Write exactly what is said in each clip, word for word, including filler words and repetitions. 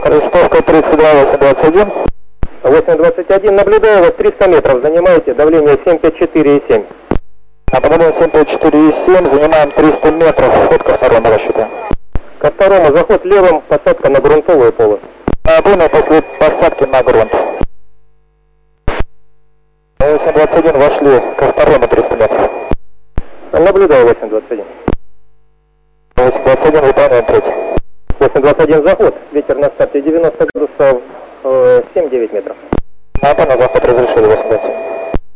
Крестовка тридцать два, восемь двадцать один. восемь двадцать один, наблюдаю вас, триста метров занимаете, давление семь пять четыре и семь. А потом семь пять четыре и семь, занимаем триста метров, ход ко второму рассчитываем. Ко второму заход левым, посадка на грунтовую полосу. А, понял, после посадки на грунт. восемь двадцать один, вошли ко второму триста метров. Наблюдаю восемь двадцать один. восемь двадцать один, выполняем третий. восемь двадцать один, заход, ветер на старте девяносто градусов, э, семь девять метров. А, понял, заход разрешили, восемь двадцать один.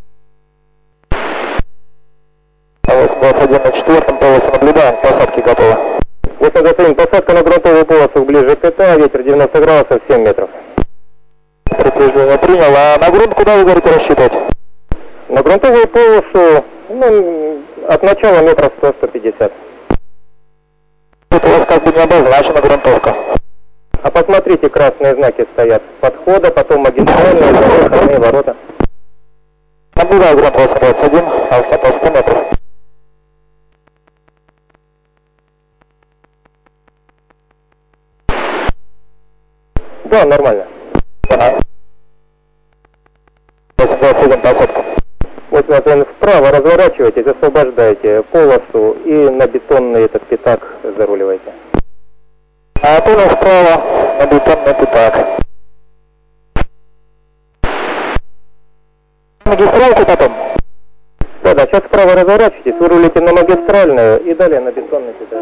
восемь двадцать один на четвертом полосе наблюдаем, посадки готовы. восемь двадцать один, посадка на грунтовую полосу ближе к ИТА, ветер девяносто градусов, семь метров. Предупреждение принял, а на грунт куда вы говорите рассчитывать? На грунтовую полосу, ну, от начала метров сто сто пятьдесят. Это у вас как бы не обозначена грунтовка. А посмотрите, красные знаки стоят. Подхода, потом магистральные, вторые ворота. Наблюдаю грунт восемь двадцать один, а вся по сто метров. Да, нормально. Ага. восемь двадцать один, посадка. восемь двадцать один, вправо разворачивайтесь, освобождайте полосу и на бетонный этот пятак заруливайте. А понял, вправо на бетонный пятак. Магистралку потом? Да, да, сейчас вправо разворачивайтесь, вырулите на магистральную и далее на бетонный пятак.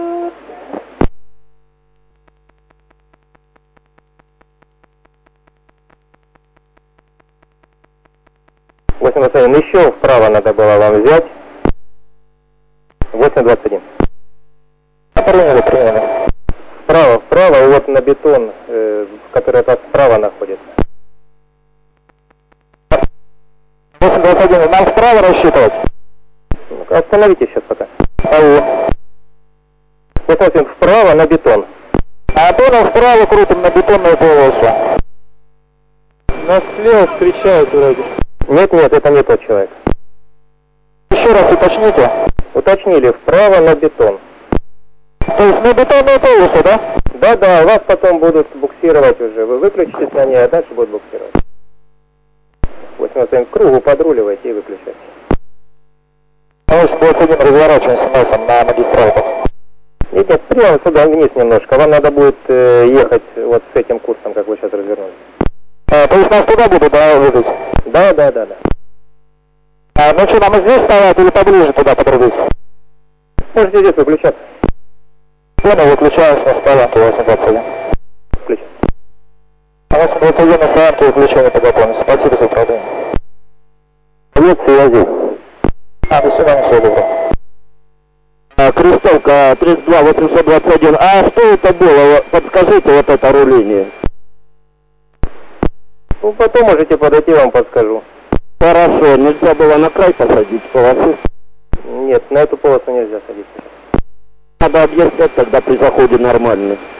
восемь двадцать один, еще вправо надо было вам взять. восемь двадцать один. Приняли, приняли. Вправо, вправо, и вот на бетон, э, который от вас справа находится. восемь двадцать один, нам вправо рассчитывать? Ну-ка, остановитесь сейчас пока. Алло. восемь двадцать один, вправо на бетон. А понял, вправо крутим на бетонную полосу. Нас слева встречают вроде. Нет, нет, это не тот человек. Еще раз уточните. Уточнили, вправо на бетон. То есть на бетонную полосу, да? Да, да, вас потом будут буксировать уже. Вы выключитесь на ней, а дальше будут буксировать. восемь двадцать один, к кругу подруливайте и выключайте. восемь двадцать один, разворачиваемся носом на магистралку. Нет, нет, прямо сюда вниз немножко. Вам надо будет э, ехать вот с этим курсом, как вы сейчас развернулись. А, то есть нас туда будут, да, выдать? Да, да, да, да. А, ну что, нам здесь вставать или поближе туда подрубить? Можете здесь выключаться. Понял, выключаемся на стоянке восемь двадцать один. Включить. восемь двадцать один на стоянке, выключение по готовности. Спасибо за управление. Нет связи. А, до свидания, всего доброго. А, Крестовка тридцать два восемьсот двадцать один. А что это было? Подскажите вот это руление. Ну, потом можете подойти, вам подскажу. Хорошо, нельзя было на край посадить полосы? Нет, на эту полосу нельзя садить. Надо объяснять тогда при заходе нормально.